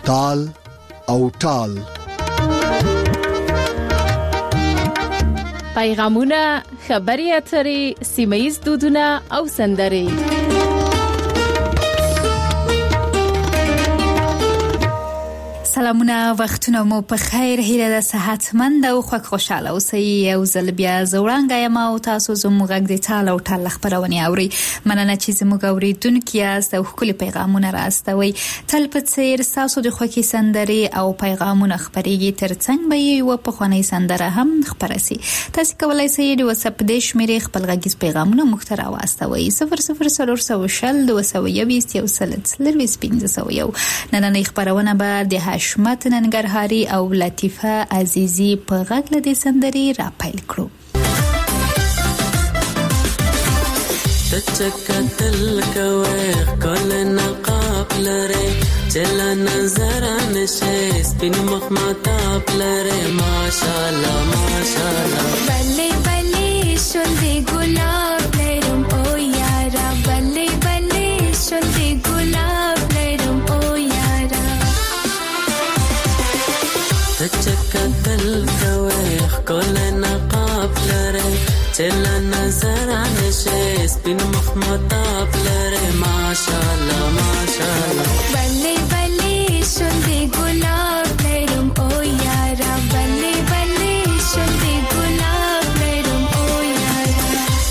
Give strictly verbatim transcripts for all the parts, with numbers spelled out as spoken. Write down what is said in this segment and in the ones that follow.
تال او ټال. پیغامونه، خبري اترې، سیمه‌ییز دودونه او سندرې. سلامونه، وختونه مو په خیر. هیله ده صحتمند او خوښ خوشاله اوسئ. یو ځل بیا زوړانګه یم او تاسو زموږ غږ د ټال او ټال خبرونه اورئ. مننه چې زموږ اورېدونکي یاست او ښکلي پیغامونه راستوئ. تل په څیر ستاسو د خوښې سندرې او پیغامونه خپرېږي. ترڅنګ به یوه پخوانۍ سندره هم خپره سي. تاسو کولی شئ د واتساپ د شمیرې خپل غږیز پیغامونه موږ ته راواستوئ. صفر صفر څلور سوه شل دوه سوه یویشت یو سل څلرویشت پنځه سوه یو. نننۍ خپرونه به د حشمت ننګرهاري او لطیفه عزیزی په غږ له دې سندرې را پیل کړو. تچکتل کوي کله نقاب لري چل نظر نشه سپین مخ ماتاب لري ماشاءالله ماشاءالله بلې بلې شونډې ګلاب لرم او یارا بلې بلې شونډې ګلاب لرم او یارا تچکتل کوي کله نقاب لري چل نظر نشه سپین مخ ماتاب لري ماشاءالله ماشاءالله بلې بلې شونډې ګلاب لرم او یارا بلې بلې شونډې ګلاب لرم او یارا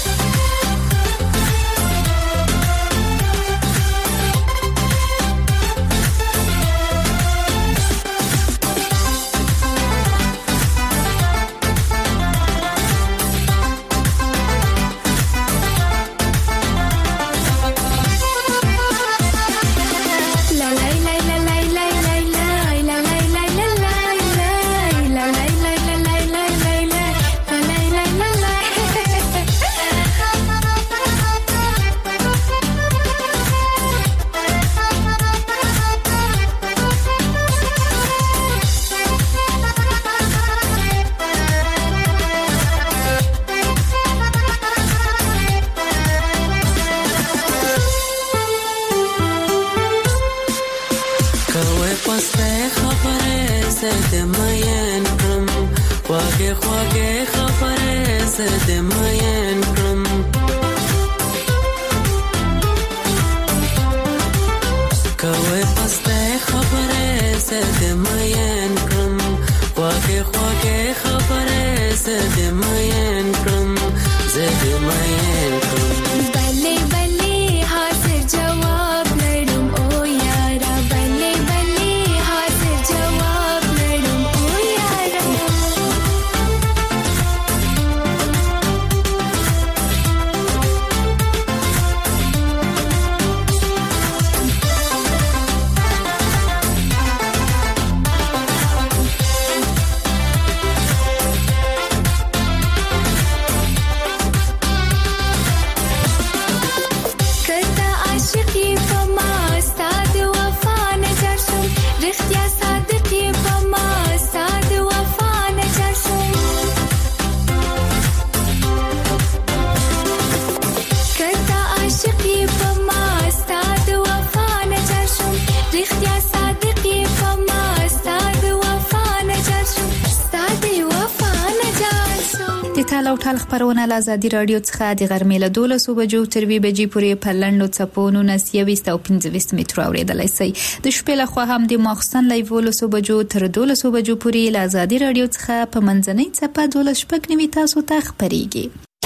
ټال او ټال خبرونه له آزادي رادیو څخه د غرمې له دولسو بجو تر وی بجې پورې په لنډو څپو نولس یویشت او پنځه ویشت مترو اورېدلی شئ. د شپې له خوا هم د ماخستن له یولسو بجو تر دولسو بجو پورې له آزادي رادیو څخه په منځنۍ څپه دولس شپږ نوي تاسو ته خپرېږي.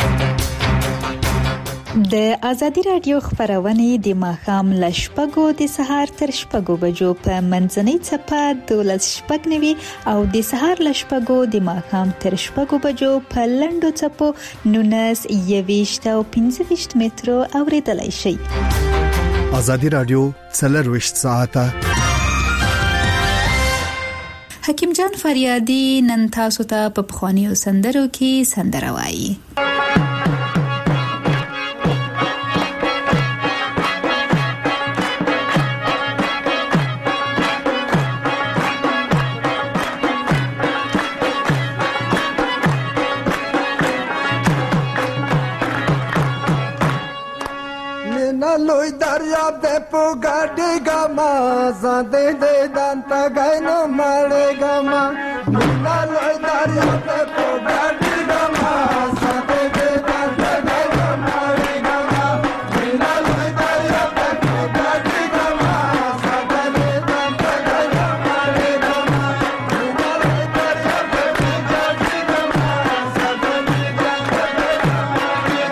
د آزادي رادیو خبرونه د ماښام له شپږو د سهار تر شپږو بجو په منځنۍ څپه دولس شپږ نوي او د سهار له شپږو د ماښام تر شپږو بجو په لنډو څپو نولس یویشت او پنځه ویشت مترو اورېدلی شئ. آزادي رادیو څلرویشت ساعته. حکیم جان فریادي نن تاسو ته په پخوانیو سندرو کې سندره وایي. لوی دریا یاب دې پوګاډي ګما زده دې دانتا غاینو مړې ګما مینا لوی دریا دې پوګاډي ګما زده دې دانتا غاینو مړې ګما مینا لوی دریا دې پوګاډي ګما زده دې دانتا غاینو مړې ګما مینا لوی دریا دې پوګاډي ګما زده دې دانتا غاینو مړې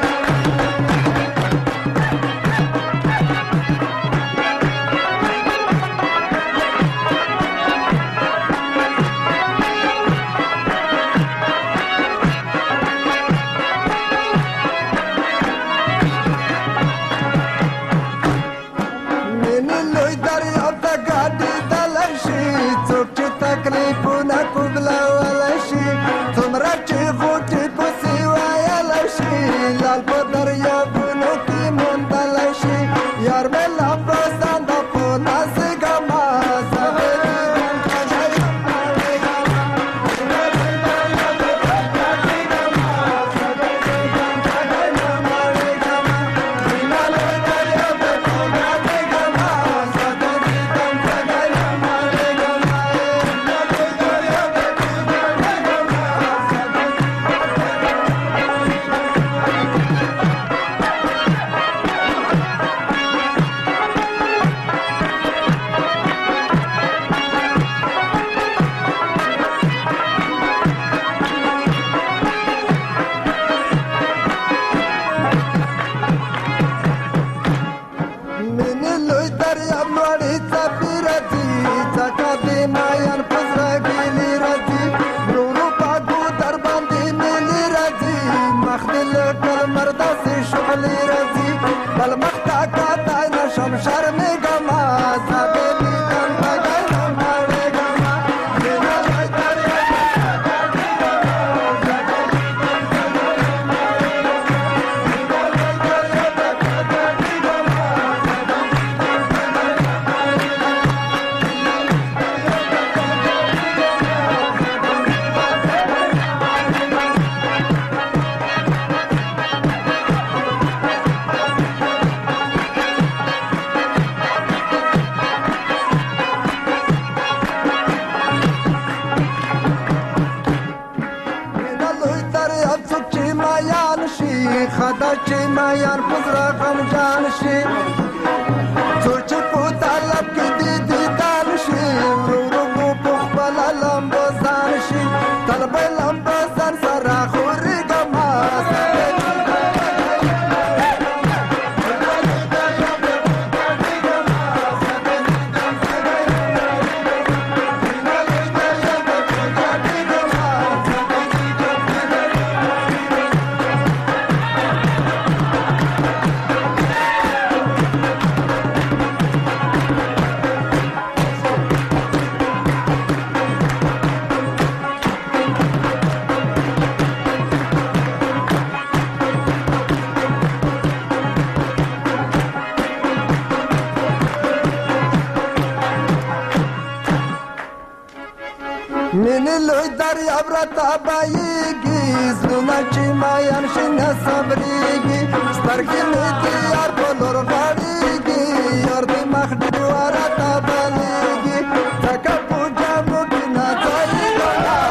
مینې لوی دریاب راته بهیږي زړونه چې مایان شي نه صبرېږي سترګې مې د یار په لور غړېږي یار د مخ ډېوه راته بلېږي ځکه په جامو کې ناځایېږم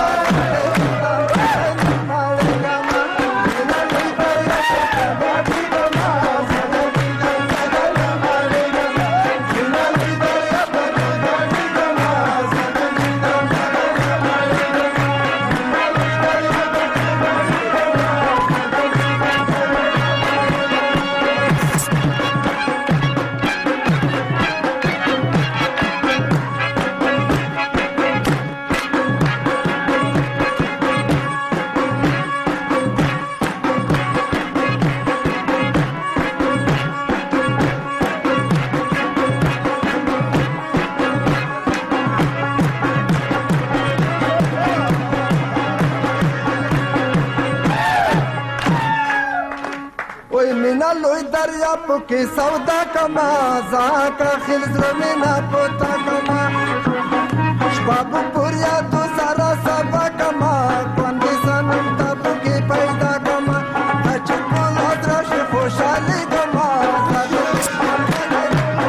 لوی دریاب کې سودا کما زاکا خل زرمنا پتا کما شباب پوریا تو سارا سبا کما باندې سنم تاسو کې پیدا کما چې په لادرش خوشالي کما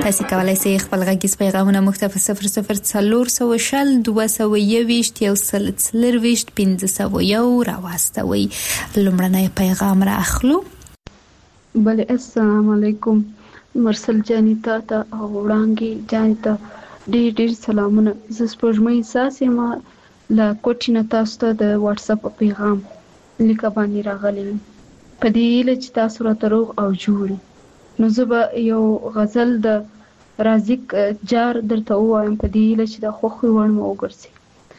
تاسو کولای شئ خپل غږیز پیغامونه موږ ته په صفر صفر څلور سوه شل دوه سوه یوویشت یو سل څلرویشت پنځه سوه یو راواستوئ. لومړنی پیغام را اخلو. بله السلام علیکم مرسل جانی تا تا او وړانګې جانی ته ډېر ډېر سلامونه. زه سپوږمۍ ساسې ما له کوټې نه تاسو ته د واتساپ پیغام لیکه باندې راغلی یم په دې هیله چې تاسو راته روغ او جوړ. نو زه به یو غزل د رازق جار درته ووایم په دې هیله چې د خوښې وړ مو وګرځي.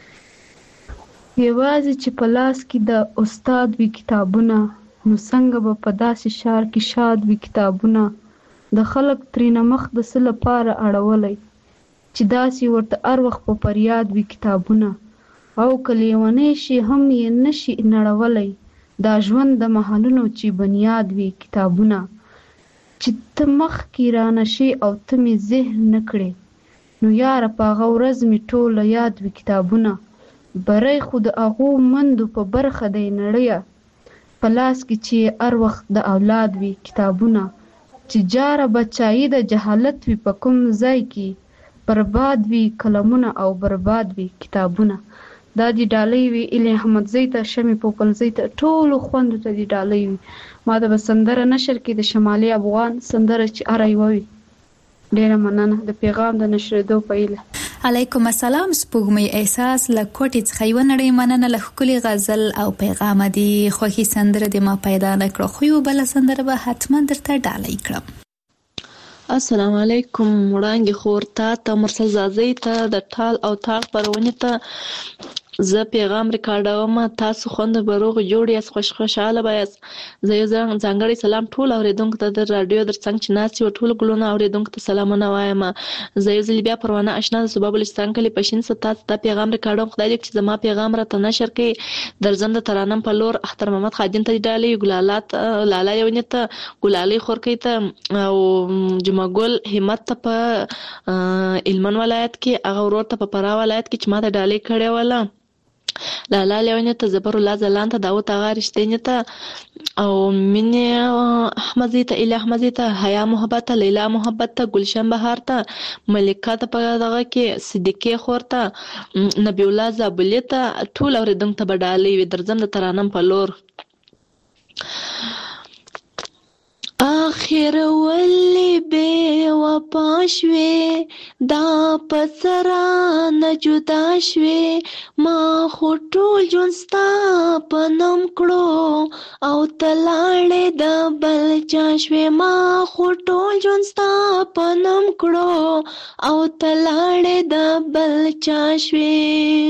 یوازې چې په لاس کې د استاد وي کتابونه، نو څنګه به په داسې ښار کې شاد وي کتابونه. د خلک ترېنه مخ د څه لپاره اړولی چې داسې ورته هر وخت په فریاد وي کتابونه. او که لیونی شي هم یې نشي نړولی دا ژوند د محلونو چې بنیاد وي کتابونه. چې ته مخکې رانه شي او ته مې ذهن نه کړې، نو یاره په هغه ورځ مې ټوله یاد وي کتابونه. بری خو د هغو مندو په برخه دی نړیه، په لاس کې چې هر وخت د اولاد وي کتابونه. چې جاره بچایي د جهالت وي په کوم ځای کې، برباد وي قلمونه او برباد وي کتابونه. دا دی ډالۍ وي الی احمدزی ته، شمې پوپلزی ته، ټولو خوندو ته دی ډالۍ وي. ما ته به سندره نشر کې د شمالي افغان سندره چې هره یوه وي. ډېره مننه د پیغام د نشرېدو په هیله. علیکم السلام سپوږمۍ احساس له کوټې څخه یوه نړۍ مننه له ښکلي غزل او پیغامه دي. خوښې سندره دې ما پیدا نه کړه، خو یو بله سندره به حتما درته ډالۍ کړم. السلام علیکم وړانګې خور تا ته، مرسل زازۍ ته، د ټال او تاړ خپرونې ته زه پیغام ریکارډوم. تاسو خوند به روغ جوړ یاست، خوش خوشحاله به یاست. زه یو ځانګړی سلام ټول اورېدونکو ته د راډیو تر څنګ چې ناست یو ټولو ګلونو اورېدونکو ته سلامونه وایم. زه یو ځل بیا پروانه اشنا د صوبه بلوچستان کلي پشین څه تاسو ته پیغام ریکارډوم. خدای دې چې زما پیغام راته نشر کړي. درځم د ترانم په لور اختر محمد خادم ته ډالۍ، ګلالات لالا یونې ته، ګلالۍ خورکۍ ته او جمعه ګل همت ته په هلمند ولایت کې، هغه ورور ته په فراه ولایت کې چې ما ته ډالۍ کړې وله. لالا لیونې ته، زبر الله ځلان ته، داود اغا رښتینې ته او مینې احمدزي ته، ایله احمدزي ته، حیا محبت ته، لیلا محبت ته، گلشن بهار ته، ملکه ته په دغه کې، صدیقې خور ته، نبی الله زابلي ته، ټول اورېدونکو ته به ډالۍ وي. درځم د ترانم په لور. آخر ولې بې وفا شوې، دا په سرانه جدا شوې، ما خو ټول ژوند ستا په نوم کړو او ته لاړې د بل چا شوې، ما خو ټول ژوند ستا په نوم کړو او ته لاړې د بل چا شوې.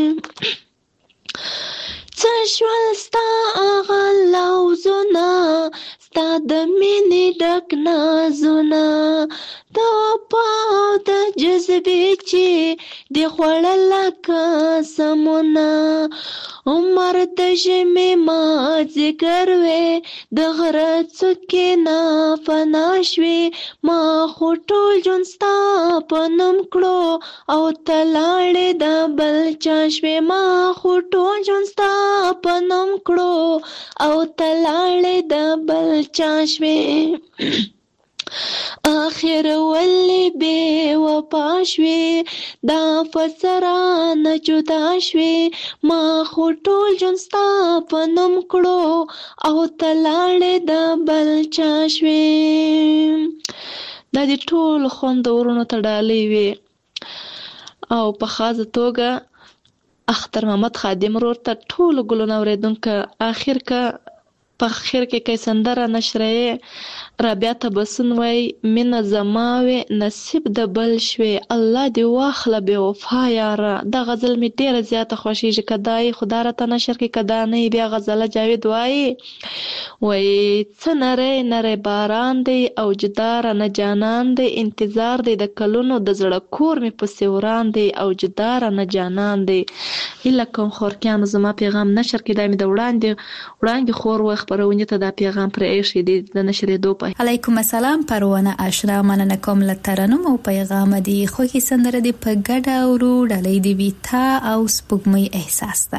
څه شول ستا هغه لوظونه، ستا د مینې ډک نازونه، د وفا او د جذبې چې دې خوړله قسمونه. عمر د ژمې مازدیګر وې، د غره څوکې نه فنا شوې، ما خو ټول ژوند ستا په نوم کړو او ته لاړې د بل چا شوې، ما خو ټول ژوند ستا په نوم کړو او ته لاړې د بل چا شوې. آخر ولې بې وفا شوې، دا په سرانه جدا شوې، ما خو ټول ژوند ستا په نوم کړو او ته لاړې د بل چا شوې. دا دې ټول خوندورونو ته ډالۍ وي او په خاصه توګه اختر محمد خادم ورور ته، ټولو ګلونو اورېدونکو. آخر که په اخر کې که سندره نشرې رابعه تبسم وای، مینه زما وې نصیب د بل شوې، الله دې واخله بې وفا یاره. دا غزل مې ډېره زیاته خوښېږي. که دا یې خدا راته نشر کړي، که دا نه یې بیا غزله جاوید وایي وایي څه نری نری باران دی او جدا رانه جانان دی، انتظار دی د کلونو د زړه کور مې پسې وران دی او جدا رانه جانان دی. هیله کوم خورکیانو زما پیغام نشر کړي. دا مې د وړاندې وړاندې خور وه خپرونې ته دا پیغام پرې ایښی دی د نشرېدو په. علیکم السلام پروانه اشنا، مننه کوم له ترنم او پیغام دی. خوښې سندره دې په ګډه اورو، ډالۍ دې وي تا او سپوږمۍ احساس ته.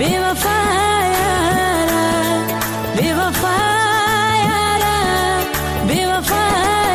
بے وفا یارا بے وفا یارا بے وفا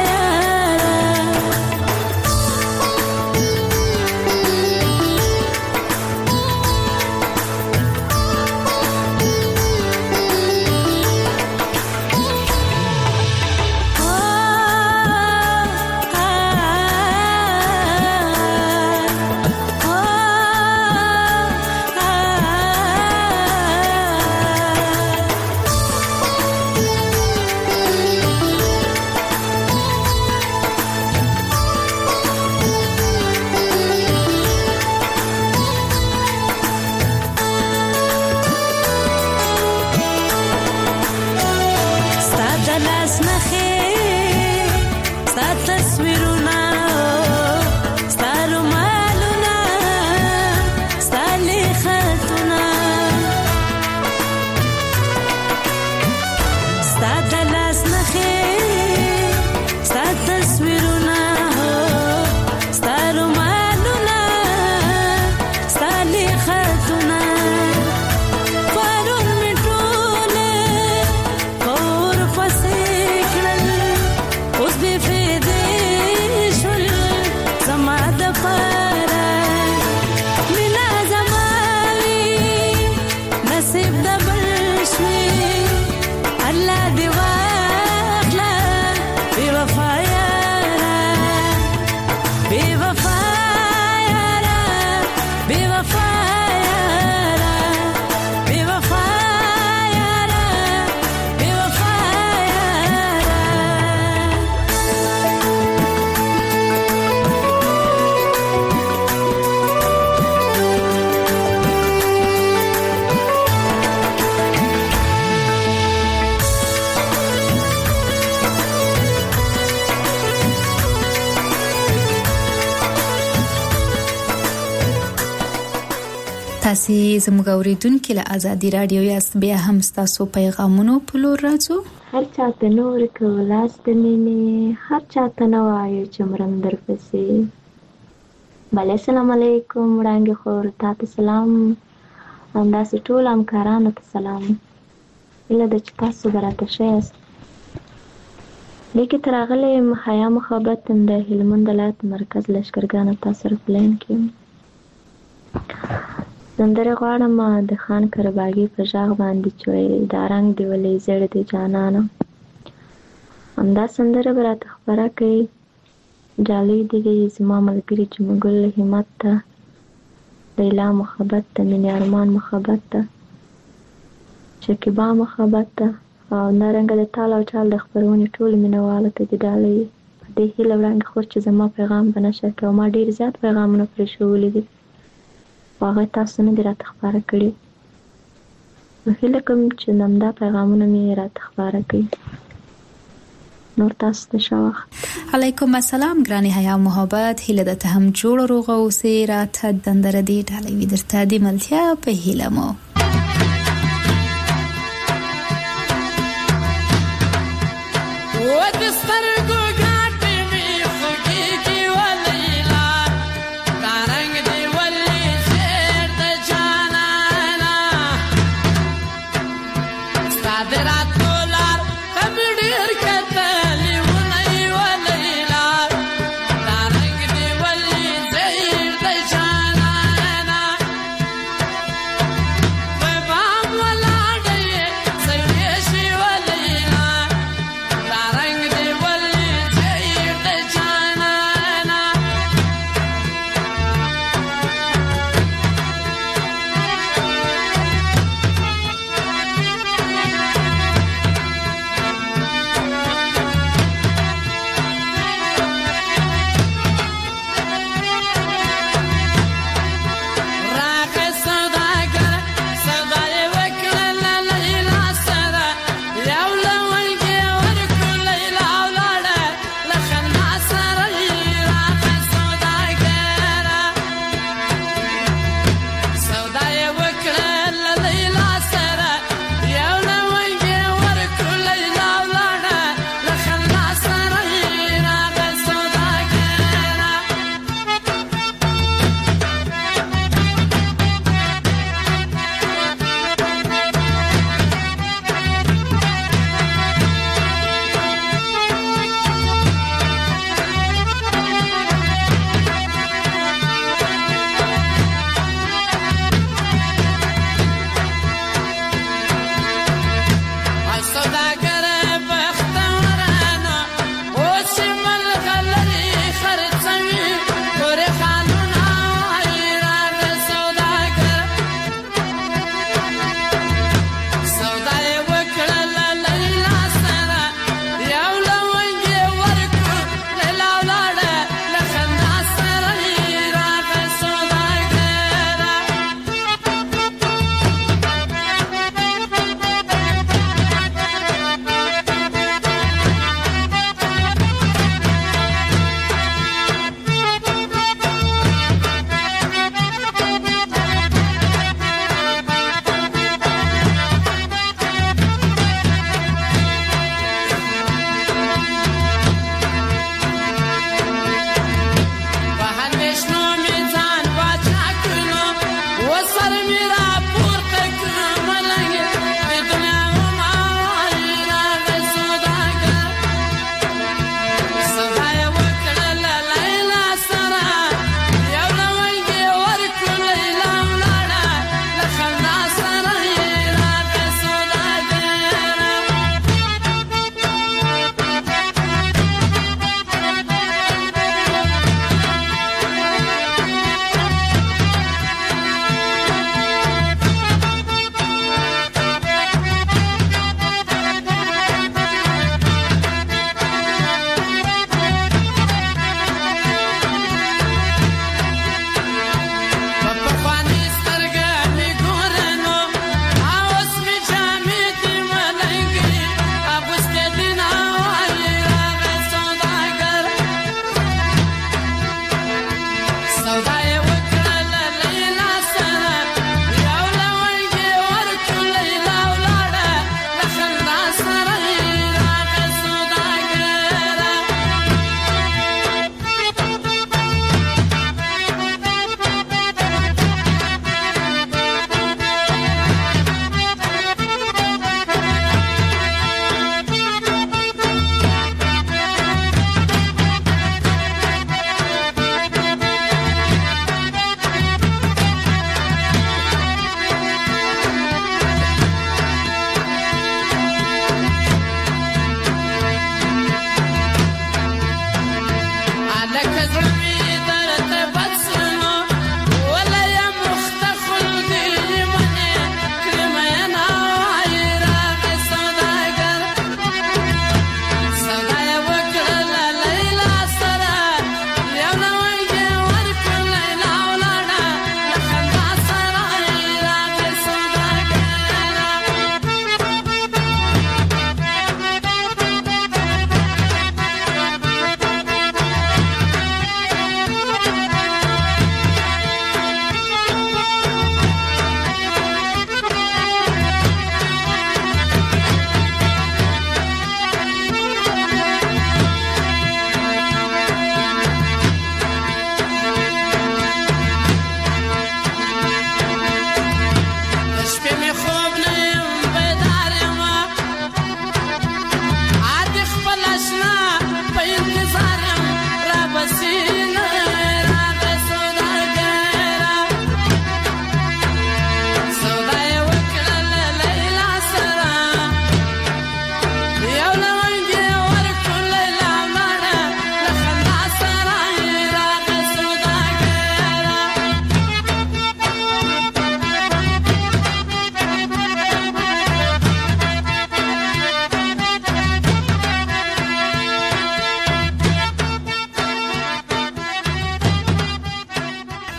تاسو زموږ اوریدونکو له ازادي رادیو یاست. بیا هم تاسو پیغامونو په لور راځو. هر چاته نور کولاس د مینې هر چاته نوایو چې مرم در پسې. بله السلام علیکم وړانګې خور تاسو سلام همداسې ټول همکارانو ته سلام. هیله ده چې تاسو به راته ښه یاست. لیکې تر راغلی یم حیا محبت د هلمند ولایت مرکز لښکرګاه تاسو سره په لاین کې یم. سندره غواړم د خان کرباغي په غږ باندې چې وایي دا رنګ دی ولې زړه دی جانانه. همدا سندره به راته خپره کوي. ډالۍ دې زما ملګري چې مګل همت ته لیلا محبت ته مینې ارمان محبت ته شکیبا محبت ته او نارنګه د تال او چال د خپرونې ټول مینوالو ته دې ډالۍ په دې هیله وړاندې خور چې زما پیغام به نشر کړي. ما ډېر زیات پیغامونه پرې ښوولي دي هغه تاسو نه دي راته خپاره کړي. نو هیله کوم چې همدا پیغامونه مې راته خپاره کړي. نور تاسو ته ښه وخت. علیکم السلام ګرانې حیا محبت. هیله ده ته هم جوړ روغه اوسې. راته دندره دې ډالۍ وي درته د ملتیا په هیله مو.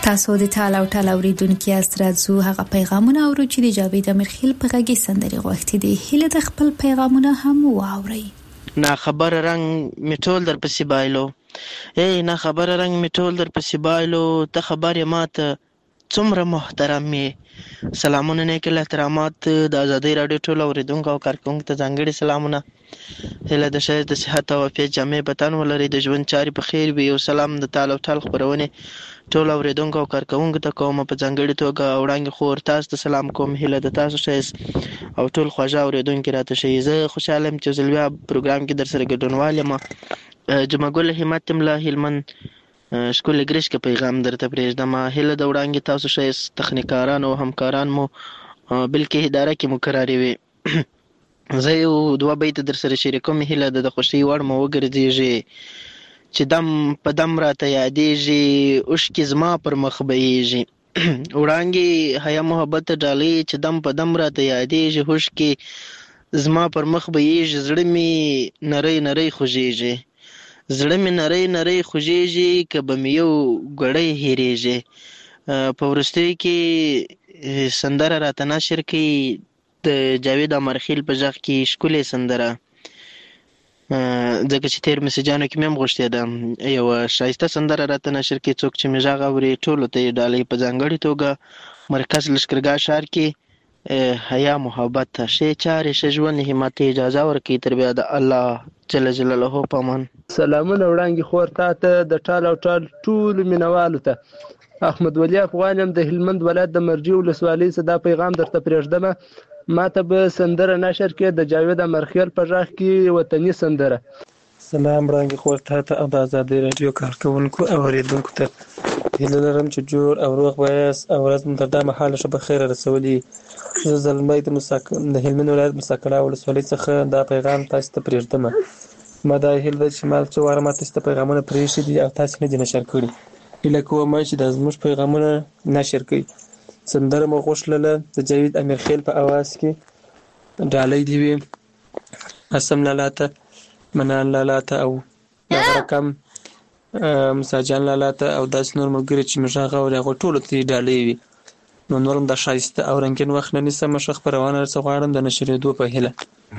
تاسو د ټال او ټال اوریدونکو یاست. راځو هغه پیغامونه اورو چې د جاوید امرخیل په غږی سندري غوښتي دي. هله د خپل پیغامونه هم واوري. نا خبر رنگ میټول در پسې بایلو، ای نا خبر رنگ میټول در پسې بایلو، ته خبر یې ماته څومره محترم یې. سلامونه نیک احترامات د ازادي رادیو ټول اوریدونکو او کارکونکو ته ځانګړي سلامونه. هله د شه د صحت او عافیت جامع بتن ولري، د ژوند چاري په خیر وي. او سلام د تعال او تعال خبرونه ټول اوریدونکو او کارکونکو ته کوم په ځانګړي توګه وړاندې خور تاسو ته سلام کوم. هله د تاسو شه او ټول خوږه اوریدونکو راته شي. زه خوشاله یم چې زلبیا پروګرام کې در سره ګډونوال یم. جمعه ګل همت ملا هلمن شکل ګریش کې پیغام درته پرېږدم. هله د وړاندې تاسو شه تخنیکاران او همکاران مو بلکې اداره کې مقرري وي. زه یو دوه بیت در سره شریکوم. هله د خوشي وړ مو وګرځيږي چې دم په دم راته یادېږي، اوښکې زما پر مخ بهیږي. وړانګې حیا محبت ډالۍ چې دم په دم راته یادېږي، اوښکې زما پر مخ بهیږي. زړه مې نری نری خوږیږي، زړه مې نری نری خوږیږي، که به مې یو ګړی هېرېږي. په وروستیو کې سندره راته نشر کړي د جاوید امرخیل په غږ کې ښکلې سندره، ځکه چې تېر میسجانو کې مې هم غوښتې ده یوه ښایسته سندره راته نشر کړي. څوک چې مې غږ اوري ټولو ته یې ډالۍ. په ځانګړې توګه مرکز لښکرګاه ښار کې حیا محبت ته ښې چارې ښه ژوند همت اجازه ورکوي. تر بیا د الله جل جلاله په امان. سلامونه وړاندې خور تا ته د ټال او ټال ټولو مینوالو ته. احمد ولی افغان یم د هلمند ولایت د مرجې ولسوالۍ څخه دا پیغام درته پرېږدم. ماته به سندره نشر کې د جاوید امرخیل په غږ کې وطني سندره. سلام وړاندې خور تا ته او د ازادي رادیو کارکونکو او اوریدونکو ته. هیله لرم چې جوړ او روغ وایاست او ورځ مو تر دا مهاله ښه په خیره رسولي. زه زلمی د د هلمند ولایت مساکړه ولسوالۍ څخه دا پیغام تاسو ته پرېږدم. ما دا هیله ده چې ما څو واره ما تاسو ته پیغامونه پرېښي دي او تاسو نه دي نشر کړي. هیله کوم چې دا زموږ پیغامونه نشر کړي. سندره مو غوښتله د جاوید امرخیل په اواز کې. ډالۍ دې وي قسم لالا ته، منان لالا ته او دغه رقم مساجان لالا ته او داسې نور ملګري چې موږ هغه اوري هغو ټولو ته یې ډالۍ وي. نو نور هم دا ښایسته او رنګین وخت نه نیسم. ښه خپرونه درڅه غواړم د نشرېدو په هیله.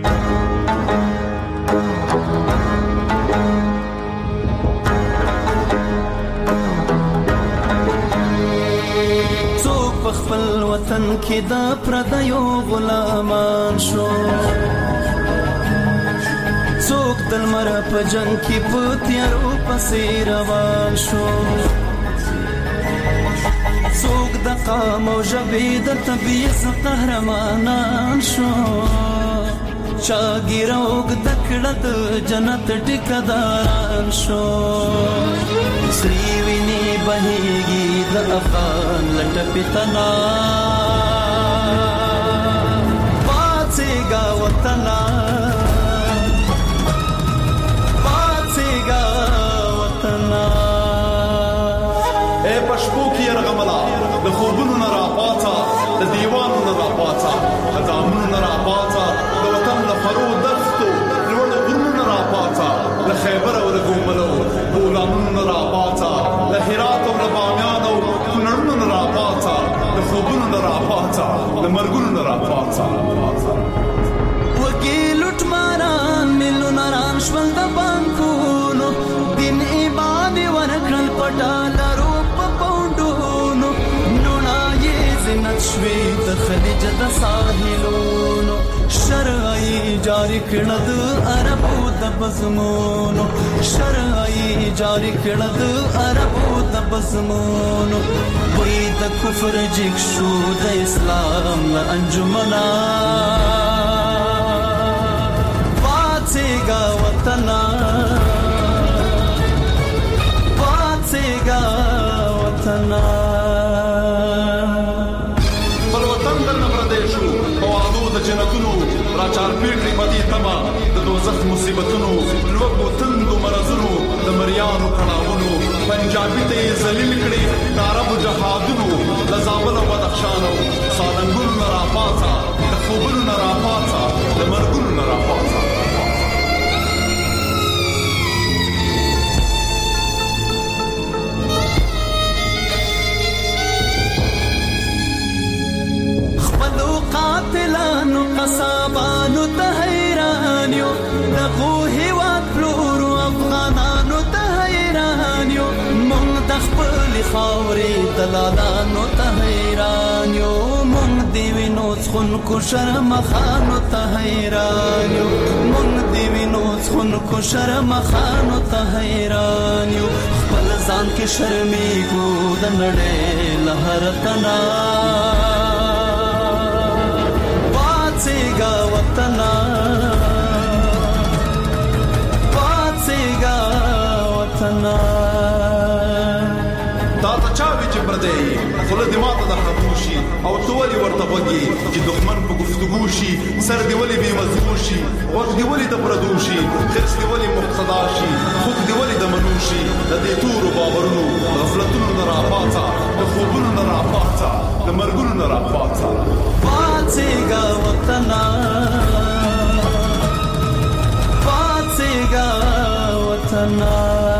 خپل وطن کې د پردیو غلامان شو، څوک د لمر په جنګ کې په تیارو پسې روان شو، څوک د قام او ژبې د تبعیض قهرمانان شو، چا ګیره اوږده کړه د جنت ټیکهداران شو. سرې وینې بهیږي د افغان له ټپې تنا، پاڅېږه وطنه پاڅېږه وطنه. ای په شپو کې یرغمله د خوبونو نه راپاڅه، د دیوانو نه راپاڅه، د ځامنو نه راپاڅه، د وطن له فرو دښتو لوړو غرونو نه راپاڅه، له خیبر او له ګوملو بولانونو نه راپاڅه، له هرات او له بامیان او کونړونو نه راپاڅه، د خوبونو نه راپاڅه، د مرګونو نه راپاڅه. وږي لوټماران میلیونران شول د بانکونو، دین ایمان یې ورکړل په ډالرو په پونډونو، نوڼه یې زینت شوې د خلیج د ساحلونو، شرعي جاری کړه د عربو د بزمونو، شرعي جاری کړه د عربو د بزمونو. وای د کفر جګ شو د اسلام له انجمنا، پاڅېږه وطنه پاڅېږه وطنه. بل وطن درنه پردی شو په وعدو د جنتونو، راچار پیټري په دې تمه د دوزخ مصیبتونو، لوږو تندو مرضونو، د مریانو کړاوونو، پنجابي ته یې ذلیل کړي د عربو جهادونو، له زابل او بدخشان او سالنګونو نه راپاڅه، د خوبونو نه راپاڅه، د مرګونو نه راپاڅه. ټولو قصابانو ته حیران یو دغو هیواد پلورو افغانانو ته حیران یو مونږ د خپلې خاورې دلالانو ته حیران یو مونږ د وینو څښونکو شرمخانو ته حیران یو مونږ د وینو څښونکو شرمخانو ته حیران یو خپل ځان کې شرمېږو د نړۍ له هر تنا پاڅېږه وطنه پاڅېږه وطنه دا ته چا وی چې پردی خوله دې ماته در ختم شي او ته ولې ورته غوږې چې دښمن په گفتگو شي سر دې ولې بې مضمون شي غوږ دې ولې د پردو شي خرس دې ولې مقتدا شي خوږ دې ولې د منو شي د دې تورو باورونو غفلتونو نه راپاڅه د خوبونو نه راپاڅه د مرګونو نه راپاڅه پاڅېږه وطنه پاڅېږه وطنه.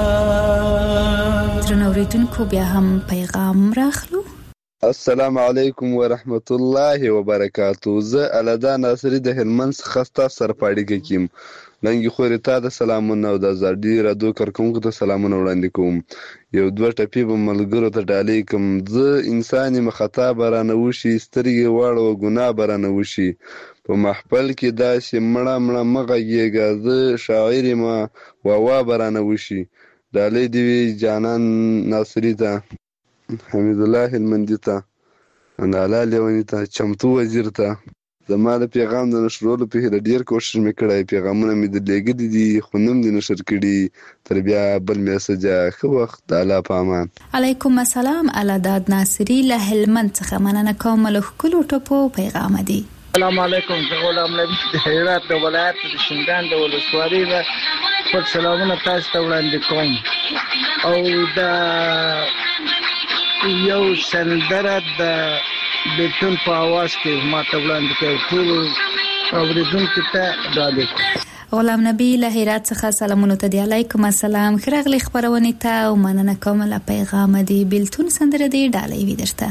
درنو اوریدونکو بیا هم پیغام راخلو. السلام علیکم ورحمت الله وبرکاتو. زه الدا ناصری د هلمند څخه ستاسو سره په اړیکه کې یم. لنګي خورې تا د سلامونه او د ازادي رادیو کارکونکو ته سلامونه وړاندې کوم. یو دوه ټپې به ملګرو ته ډالۍ کوم. زه انسان یم خطا به رانه وشي سترګې واړوه ګناه به رانه وشي په محفل کې داسې مړه مړه مه غږېږه زه شاعر یم واوا به رانه وشي. ډالۍ دې وي جانان ناصري ته حمید الله هلمندي ته نالا لیوني ته چمتو وزیر ته زما د پیغام د نشرولو په هیله ډېر کوشش مې کړی پیغامونه مې درلېږلي دي خو نه مې نشر کړي. تر بیا بل میسجه ښه وخت د الله په امان. علیکم السلام الاداد ناصري له هلمند څخه مننه کوم له ښکلو ټپو پیغام دی. السلام علیکم. زه غلام نبی د هرات د ولایت د شینډان د ولسوالۍ نه خپل سلامونه تاسو ته وړاندې کوم او د یو سندره د بیتون په اواز کې ما ته وړاندې کوي ټول اوریدونکو ته ډالۍ کوم. غلام نبی له هرات څخه سلامونه ته دی. علیکم السلام خرغلی خبرونه ته او مننه کوم له پیغام دی. بیلتون سندره دی ډالۍ وی درته.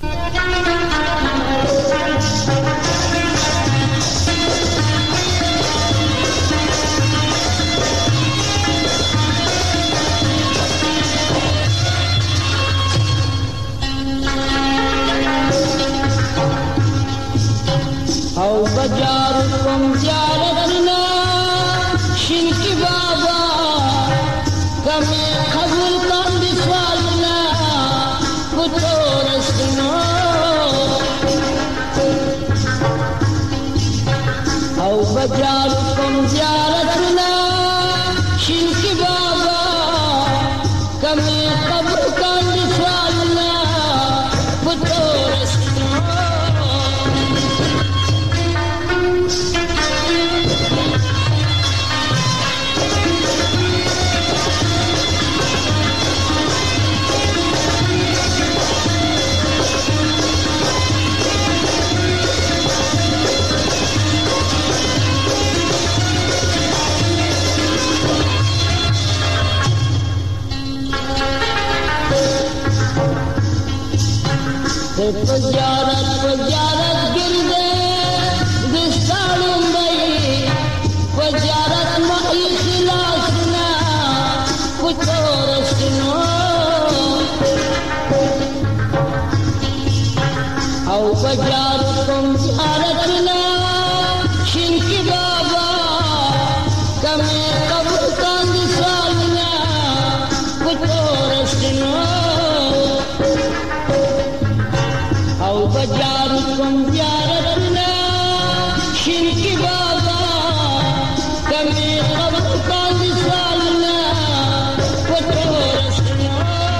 او بجار کوم زیارتنا شینکی بابا کمی قبول کن دی سوالنا پتو رسنو او بجار کوم زیارتنا شینکی بابا کمی قبول کن دی سوالنا پتو رسنو Pajarat pajarat girde distalum bai pajarat ma ikhlasna putorasno au pajarat kum jaratna shinki baba kame qabul kan disalna putorasno بجارو کم زیارتنا شنکی بابا کمی قبل کاندی سالنا پتورسنا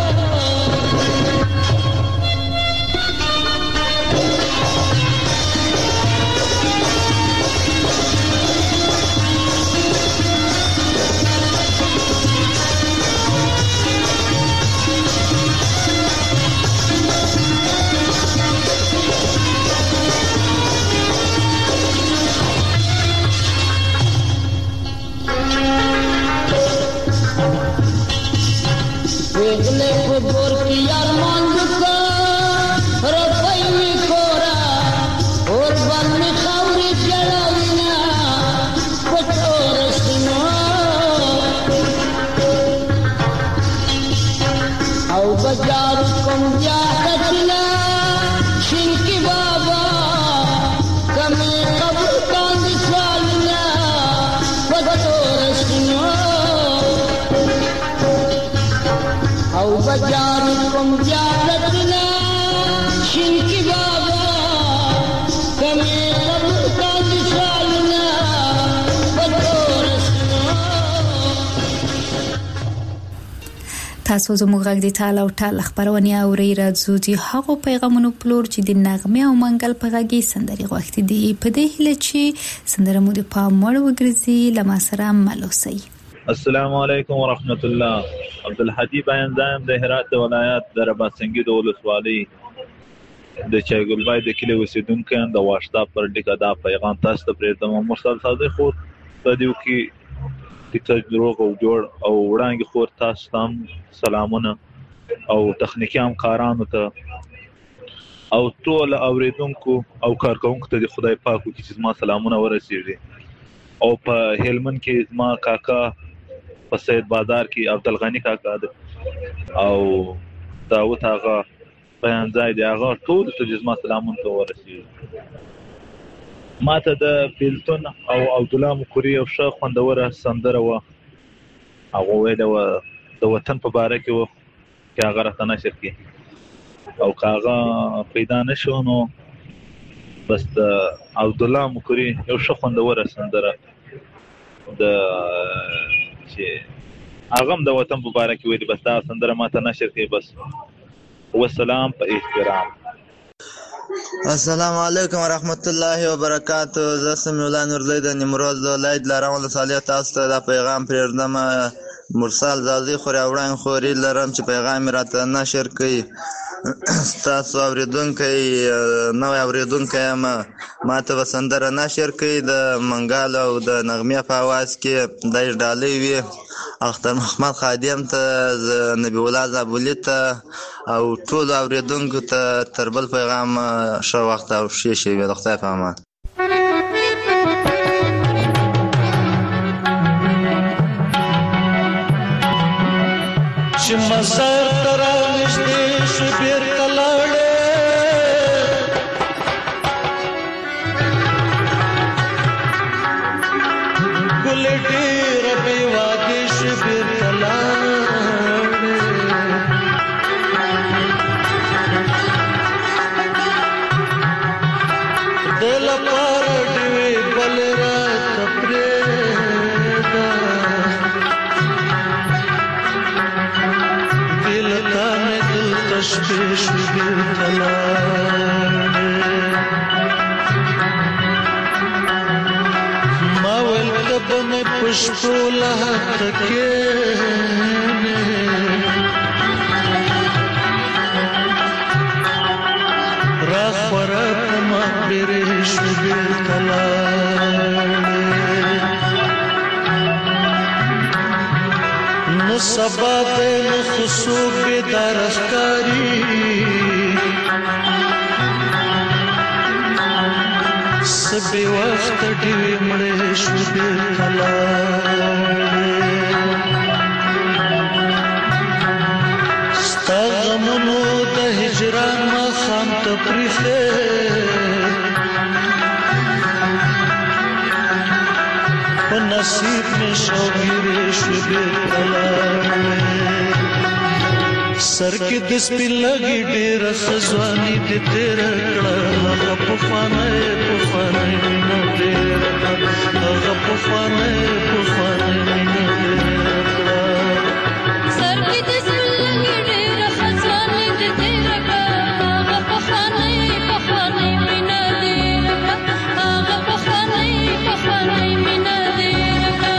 Egle kubur ki arman duka Rafai mi kora Urban mi khawri بجار کوم زیارت لا شین کی بابا کمی قبر باندې سوالنا پدور سينو او بجار کوم زیارت لا شین کی بابا کمی قبر باندې سوالنا پدور تاسو زموږ غږ د ټال او ټال خبرونه اوري راځو دي هغه پیغامونو پلور چې د نغمه او منګل په غږی سندري غوښتي دي په دې هله چې سندره مو د پام مړ وګرځي لمه سره ملوسي. السلام علیکم ورحمت الله. عبد الحدیب اندام د هرات ولایت د رباطسنګي د ولسوالۍ د چایګلبای د کلی اوسیدونکو د واشتا پر ډیکا دا پیغام تاسو ته پرېږدم. مرسل صادق خو په دیو کې ټیکټ دروغ او جوړ او وړاندې خور تاسو ته سلامونه او تخنیکی همکارانو ته او ټول اوریدونکو او کارکونکو ته د خدای پاک چې زما سلامونه ورسیږي. او په هلمند کې زما کاکا په سید بازار کې عبدالغنی کاکا او داوود هغه بیان ځای دی هغه ټول ته زما سلامونه ورسیږي. ما ته د فیلتون او عبدالله مکوري او شیخ خوندوره سندره و هغه ویل و د وطن په باره کې و چې هغه راته نشر کړي او که هغه پیدا نشو نو بس د عبدالله مکوري یو ښه خوندوره سندره د چې هغه هم د وطن په باره کې ویلي بس دا سندره ما ته نشر کړي. بس والسلام په احترام. السلام علیکم ورحمت الله وبرکاته. زه سمیع الله نورزی د نیمروز د ولایت لارام ولسوالۍ تاسو ته دا پیغام پرېږدم. مرسل زازي خوري وړاندې خوري لرم چې پیغام راته نشر کړي. تاسو اوریدونکي نو اوریدونکي ما ماته وسندره نشر کړي د منګال او د نغمه په आवाज کې د ډالۍ وي. اختر محمد خادم ته نبی الله زابولی ته او ټول اوریدونکو ته تربل پیغام شو وخت او شي شي د خدای په امان. چې مزار تر نږدې شو بیرته لاړې ګل ډېر بې وادې شو بیرته لاړې د لپاره ډېوې بل راته پرېږده شپې شوې تلاړې ما ویل ته به مې په شپو له هته کښېنې راخوره په ما ډېرې شوې تلاړې نو سبا دې نو خصو بیدار ښکاري سبې وخت ډېوې مړې شوې تلاړې ستا غمونو د هجران ماښام ته پرېښې په نصیب مې شوګیرې شوې تلاړې سر کې د سپین لګي ډېره ځواني دې تېره کړه هغه پخوانی پخوانی مینه ډېره کړه هغه پخوانی پخوانی مینه ډېره کړه سر کې د سپین لګي ډېره ځواني دې تېره کړه هغه پخوانی پخوانی مینه ډېره کړه هغه پخوانی پخوانی مینه ډېره کړه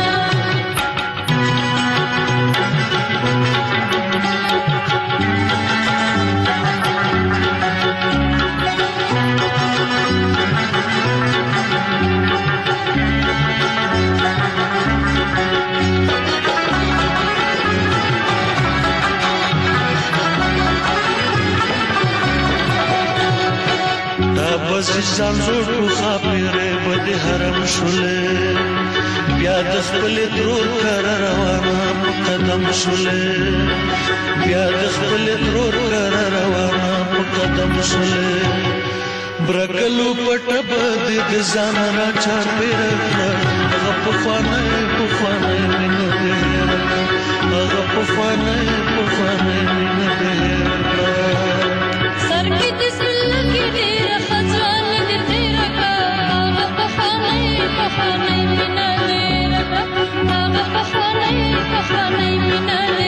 ځان زوړ خاپره بد حرم شولې بیا د خپل ترور کر روانه په قدم شولې بیا د خپل ترور کر روانه په قدم شولې برکلو پټ بد د ځان را چا پیر هغه په فانه په فانه مینه دې هغه په فانه په فانه مینه دې سر کې د سل کې ډېر خزان دې تیر کا هغه په فانه په فانه مینه دې هغه په فانه په فانه مینه دې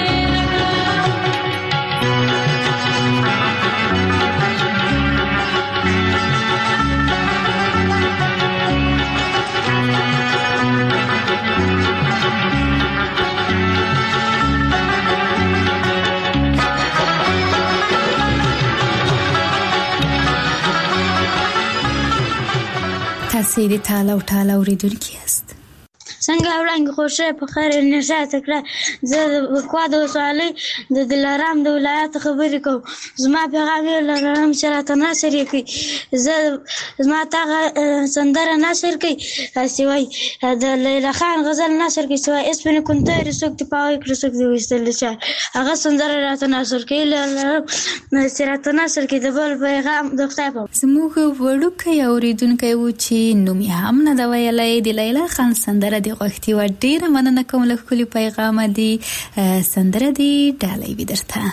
تاسو د تاله او تاله اوریدونکي یاست. څنګه وړاندې خوشې په خیر نشاط کړه زه خوا د وسوالۍ د دلارام د ولایت خبرې کوم. زما پیغام یې لرم چې راته نثر یې کوي. زه زما ته سندره نثر کوي هسې وایي د لیلا خان غزل نثر کوي چې وایي اسپنې کونترې څوک دې پاوی کړه څوک دې ویستل د چا هغه سندره راته نثر کوي لرم چې راته نثر کوي د بل پیغام د خدای په زموږ وړوکی اوریدونکی و چې نوم یې هم نه ده ویلی د لیلا خان سندره دې غوښتي وه. ډېره مننه کوم له ښکلي پیغامه دې سندره دې ډالۍ وي درته.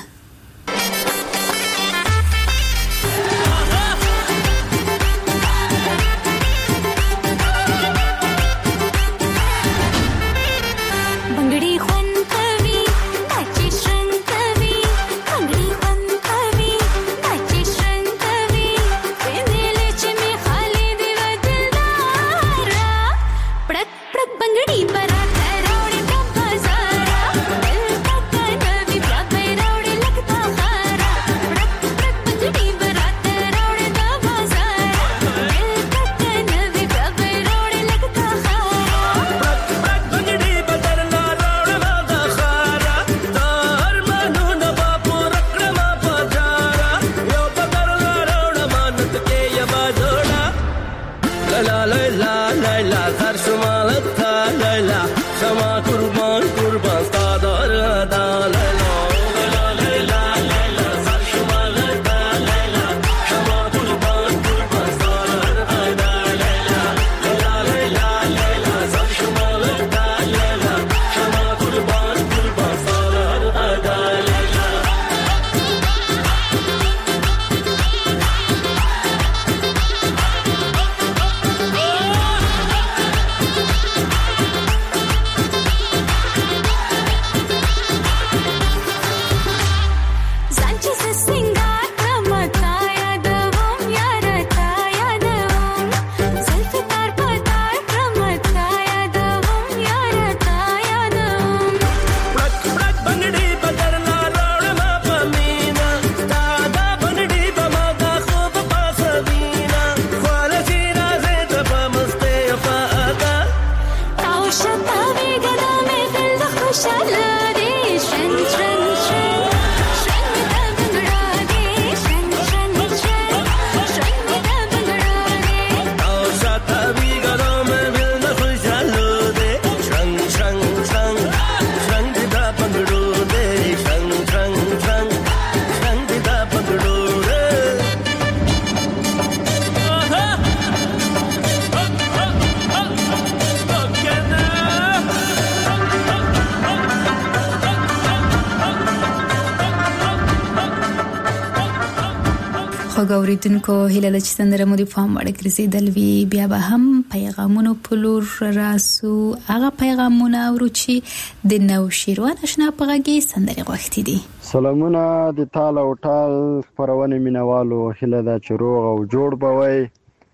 اوریدونکو هیله ده چې سندره مو د پام وړ ګرځېدل وي. بیا به هم پیغامونو په لور راسو. هغه پیغامونه اورو چې د نوشیروان اشنا په غږ سندرې غوښتي دي. سلامونه د تال او ټال خپرونې مینوالو، هیله ده چې روغ او جوړ به وئ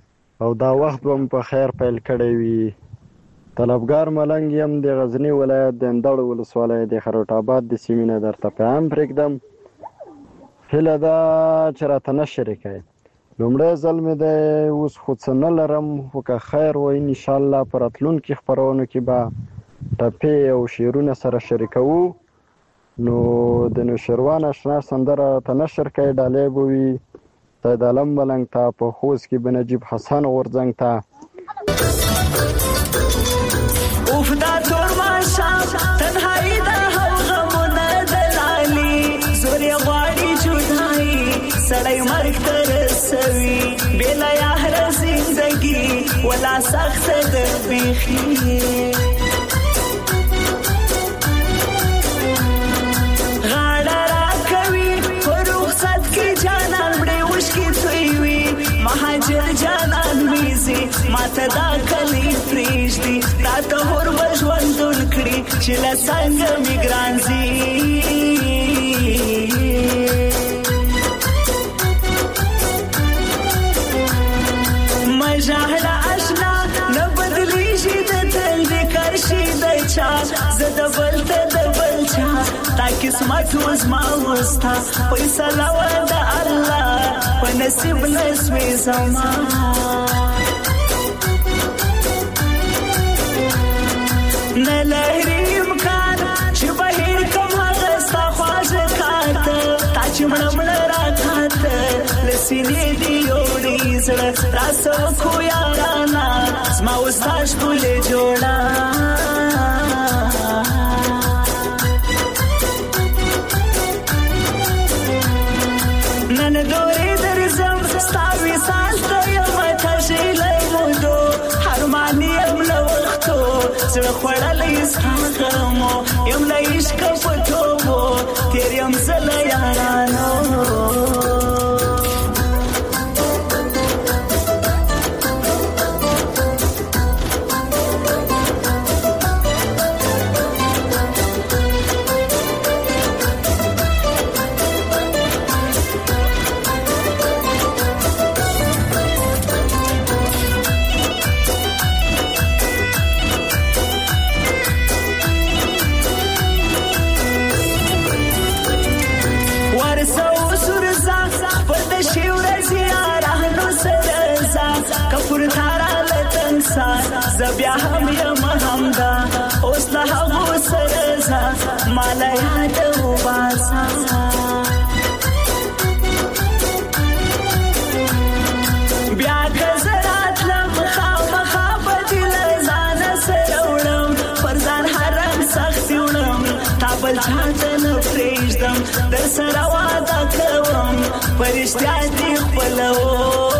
او دا وخت به په خیر پیل کړی وي. طلبګار ملنګ یم د غزني ولایت د اندړ ولسوالۍ د خروټ آباد د سیمې نه درته پیغام پرېږدم. هیله ده چې راته نشر کوئ. لومړی ځل مې دی، اوس خو څه نه لرم، خو که خیر وي انشاءالله په راتلونکي خپرونو کې به ټپې او شعرونه سره شریکوو. نو د نوشیروان اشنا سندره ته نشر کوئ، ډالۍ به وي سید عالم ملنګ ته، په خوست کې به نجیب حسن غورځنګ ته، اوږده تور ماښام تنهایي ده او غمونه دلالي زور یې غواړي جدایي سړی مرګ ته رسوي بې له یاره زندګي ولا سخته ده بیخي غاړه راکوي په رخصت کې جانان مړې اوښکې تویوي مهاجر جانان ویزي ماته دا کلی پرېږدي دا ته هور به ژوندون کړي چې له څنګه مې ګران ځي مژاهله اشنا نه بدلیږي د تل د کرشي د چا زه د بل ته د بل چا تا قسمت و زما وستا فیصله وه د الله په نصیب نسوې زما نه لري امکان چې بهیر کم هغه ستا خواږه کاته تا چې مړه مړه راکاته له سینې دې یوړې زړه راسه وکړو یارانه زما و ستا ښکلې جوړه نن دورې درځم ستا وصال ته یمه تږې له مودو حرمان یم له وختو زړه خوړلی ستا غمو یم له عشقه په توبو تېر یم زه له یارانو زه بیا هم یم همدا اوس له هغو سره ځه ما له یاده وباسه بیا که زه راتلم خامخا به دې له ځانه سره وړم پر ځان هر رنګ سختي وړم تا بل چا ته نه پرېږدم در سره واده کوم په رښتیا دې خپلوم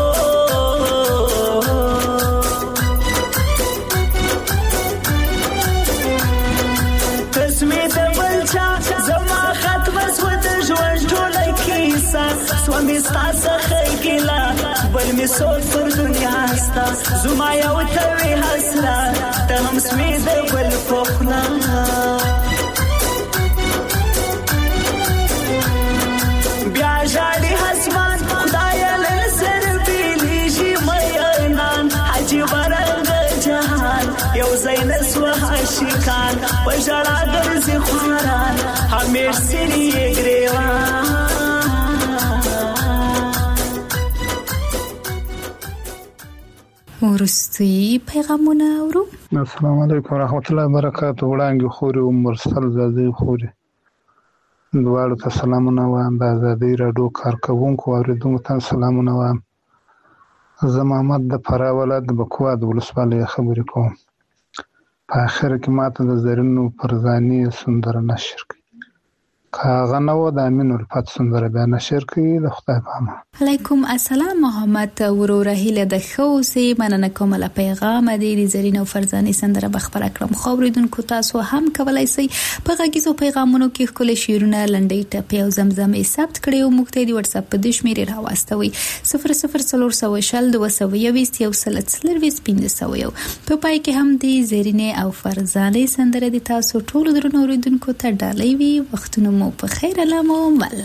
سوه مې ستا څخه ګیله بل مې سوچ پر دنیا ستا زما یو ته وې حسره ته هم سوې د بل په خوله بیا ژاړي اسمان خدایه له سره بېلېږي مینان عجیبه رنګه جهان یو ځای نه سوه عاشقان په ژړا ګرځي خواران همیش سینې یې ګرېوان وروستي پیغامونه اورو. السلام علیکم ورحمت الله وبرکاته. وړانګې خوري او مرسل زادې خوري دواړو ته سلامونه وایم. د ازادۍ راډیو کارکوونکو اورېدونکو ته سلامونه وایم. زه محمد د فراه ولایت د بکوا د ولسوالۍ خبرې کوم. په اخر کې ماته د زرینو پرزاني سندره نشر کړي. کاغه نو د امین الفت سندره بیا نشر کړي. د خدای په امان. علیکم السلام محمد وروره هیله د خو سي مننه کوم له پیغام دی د زرینو فرزاني سندره بخبر کړم. خو اوریدونکو تاسو هم کولای شئ په غږیزو پیغامونو کې خپل شعرونه لنډۍ ټپې او زمزمې ثبت کړئ او موږ ته د واتس اپ په د شمیرې راوستوي صفر صفر صفر شل دوه سوه یوویشت یو سل څلرویشت پنځه سوه یو. په پای کې هم د زرینې او فرزاني سندره د تاسو ټولو درنو اوریدونکو ته ډالۍ وي. وختونه مو په خیر علامو مل.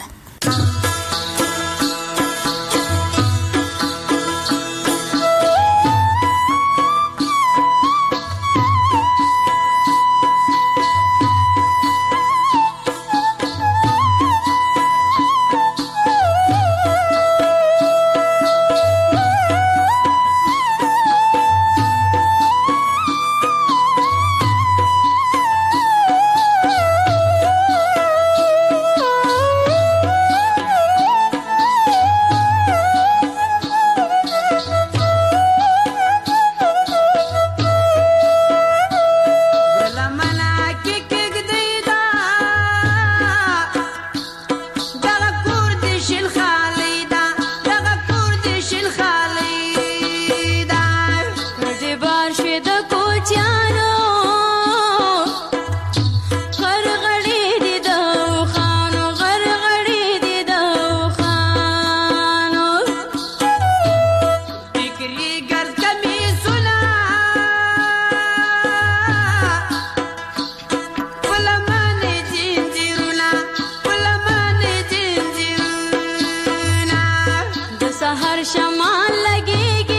شوې د کوچیانو غرغړې دي د اوښانو غرغړې دي د اوښانو فکري ګرد کمیسونه په لمنې جنجیرونه په لمنې جنجیرونه د سحر شمال لګېږي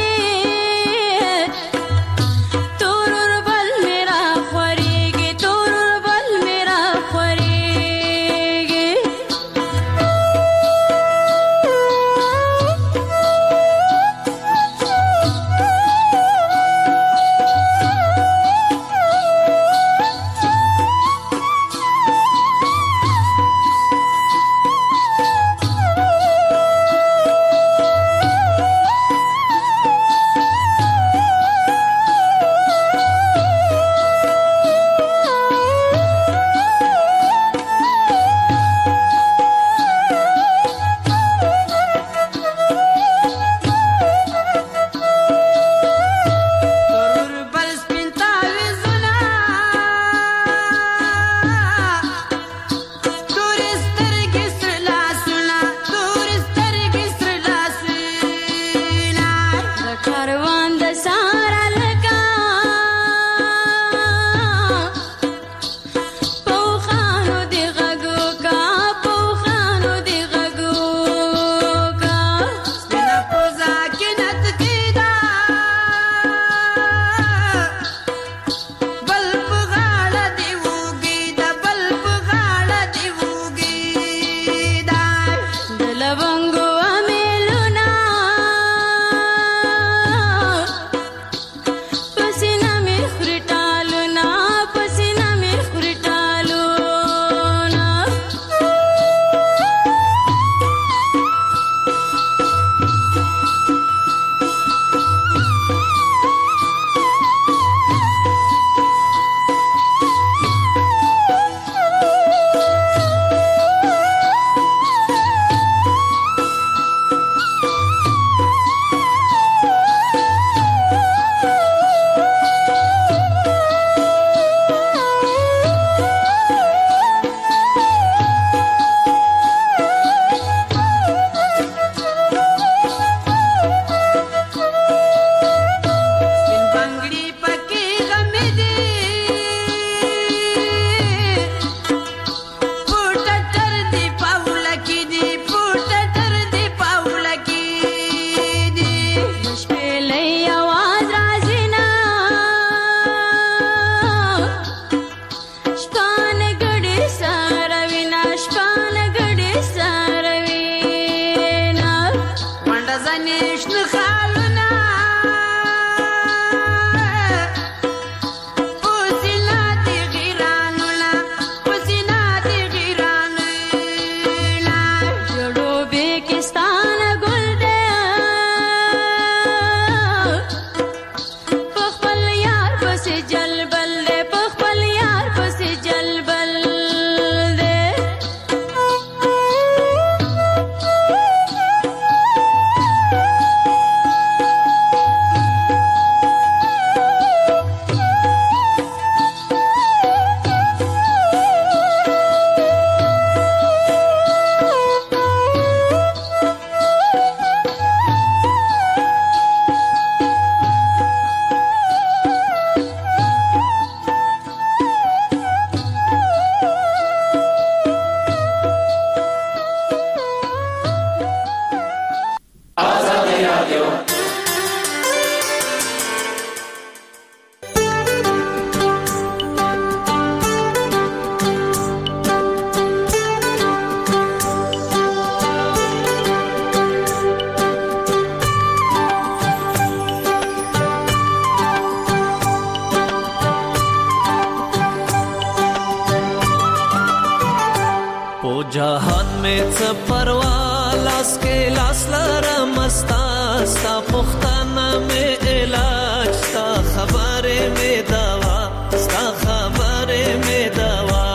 जहान में څه پروا لاس کې لاس لرم ستا ستا پختانه مې علاج ستا خبره مې دوا ستا خبره مې دوا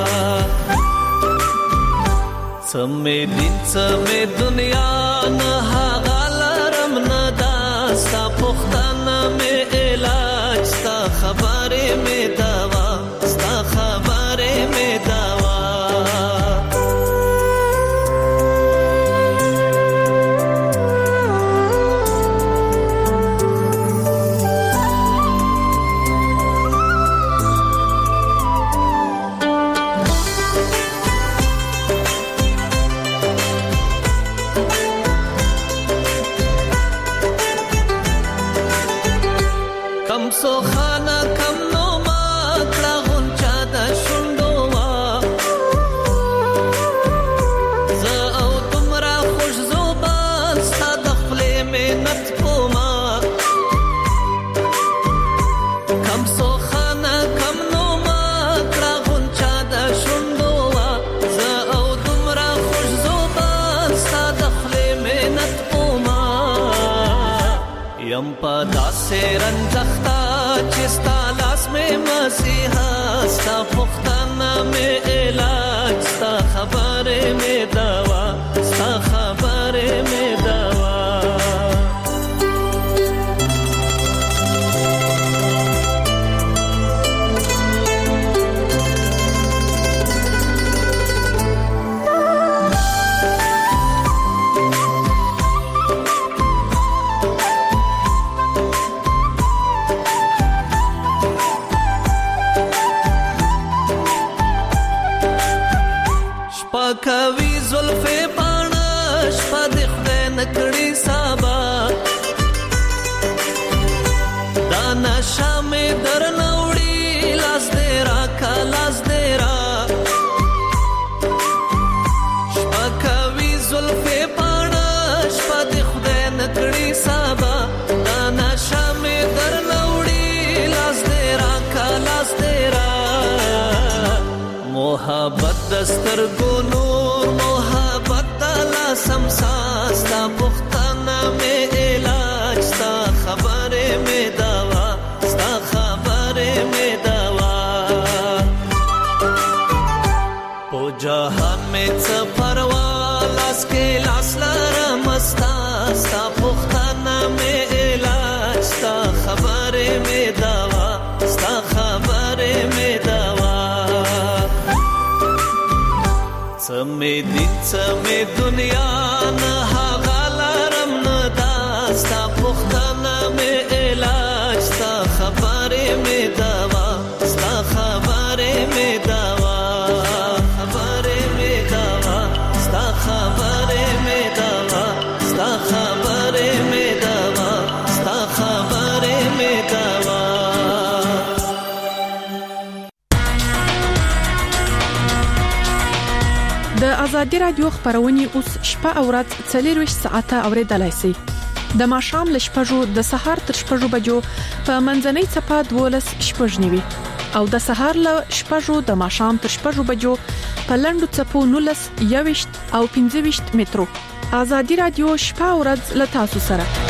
څه مې دین څه مې دنیا نه هغه لرم نه دا ستا پختانه مې علاج خانه کم نو ما کړه غونچا د شونډو وا زه او تمرا خوش زوبان ستا د خپلې مینت کوما کم سو خانه کم نو ما کړه غونچا د شونډو وا زه او تمرا خوش زوبان ستا د خپلې مینت کوما یم په داسې رنځخته چې ستا لاس مې مسیحا ستا پوښتنه مې علاج ستا خبرې مې دوا ستا خبرې مې دوا کوي زلفې پاڼه شپه د خدای نکړي سابا دا نشه مې درنه وړي لاس دې راکه لاس دې را شپه کوي زلفې پاڼه شپه د خدای نکړي سابا دا نشه مې درنه وړي لاس دې راکه لاس دې را محبت دستر کو نور محبت دلا سمسا ستا پختانا میں علاج ستا خبرے میں دوا ستا خبرے میں دوا پو جہان میں سفروا لاس کے لاس لارم ستا ستا پختانا میں علاج ستا خبرے میں دوا ستا خبرے میں دوا سمې دین سمې دنیا نه هغه لرم نه دا ستا پوښتنه مې علاج ستا خبرې مې دوا ستا خبرې مې دوا خبرې مې دوا ستا خبرې مې دوا ستا خبرې مې دوا ستا خبرې مې دوا د ازادي رادیو خبرونه اوس شپه او ورځ څلورویشت ساعته اوریدلای شئ د ماښام ل شپږو د سهار تر شپږو بجو په منځنۍ چپه دولس شپږنیوي او د سهار ل شپږو د ماښام تر شپږو بجو په لندو چپو نولس یويشت او پنځه ویشت مترو ازادي رادیو شپه او ورځ ل تاسو سره